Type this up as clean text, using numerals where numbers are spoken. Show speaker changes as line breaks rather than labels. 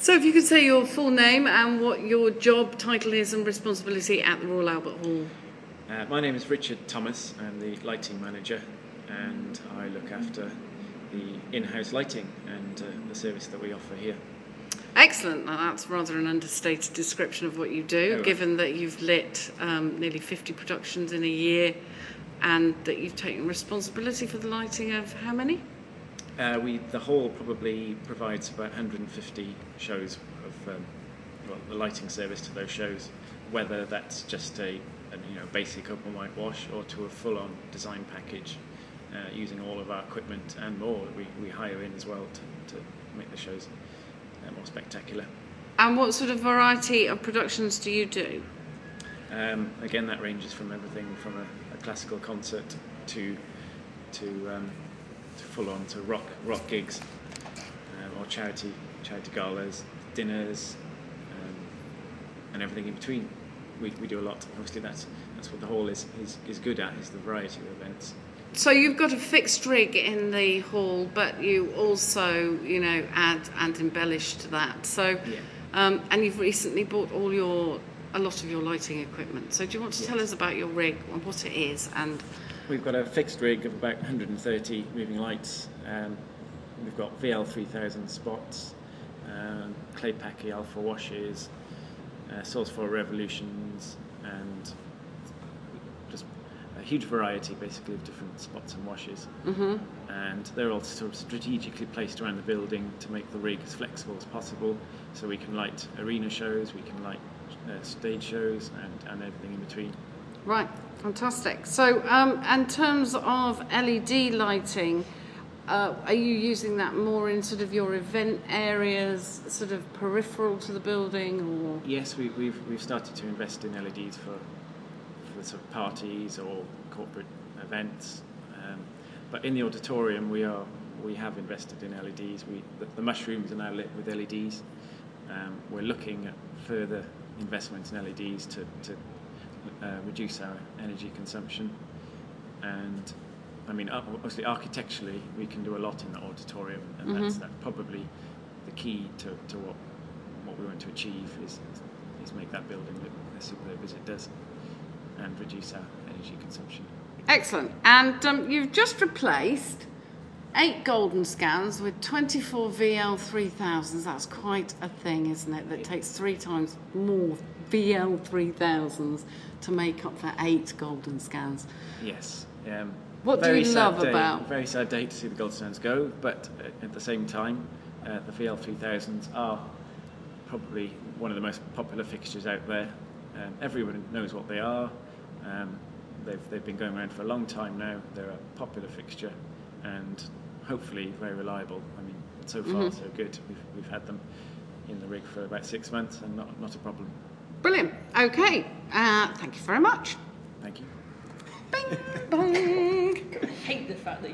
So if you could say your full name and what your job title is and responsibility at the Royal Albert Hall.
My name is Richard Thomas. I'm the lighting manager, and I look after the in-house lighting and the service that we offer here.
Excellent. Now that's rather an understated description of what you do, given that you've lit nearly 50 productions in a year and that you've taken responsibility for the lighting of how many?
The hall probably provides about 150 shows of the lighting service to those shows, whether that's just a basic open white wash or to a full-on design package using all of our equipment and more that we hire in as well to make the shows more spectacular.
And what sort of variety of productions do you do?
Again, that ranges from everything from a classical concert to full on to rock gigs or charity galas, dinners, and everything in between. We do a lot. Obviously, that's what the hall is good at, is the variety of events.
So you've got a fixed rig in the hall, but you also, add and embellish to that. So,
yeah.
And you've recently bought a lot of your lighting equipment. So do you want to tell us about your rig and what it is? And
we've got a fixed rig of about 130 moving lights. We've got VL3000 spots, Claypaky Alpha washes, Source 4 Revolutions, and just a huge variety basically of different spots and washes.
Mm-hmm.
And they're all sort of strategically placed around the building to make the rig as flexible as possible, so we can light arena shows, we can light stage shows, and everything in between.
Right, fantastic. So in terms of LED lighting, are you using that more in sort of your event areas, sort of peripheral to the building, or? Yes,
we've started to invest in LEDs for sort of parties or corporate events. But in the auditorium, we have invested in LEDs. The mushrooms are now lit with LEDs. We're looking at further investment in LEDs to reduce our energy consumption. And I mean, obviously, architecturally, we can do a lot in the auditorium, and that's probably the key to what we want to achieve is make that building look as superb as it does, and reduce our energy consumption.
Excellent. And you've just replaced 8 golden scans with 24 VL3000s. That's quite a thing, isn't it? That takes 3 times more VL3000s to make up for 8 golden scans.
Yes.
What do you love about?
Very sad day to see the gold stands go, but at the same time, the VL3000s are probably one of the most popular fixtures out there. Everyone knows what they are. They've been going around for a long time now. They're a popular fixture and hopefully very reliable. I mean, so far so good. We've had them in the rig for about 6 months and not a problem.
Brilliant. Okay. Thank you very much.
Thank you.
Bing, bang.
I hate the fact that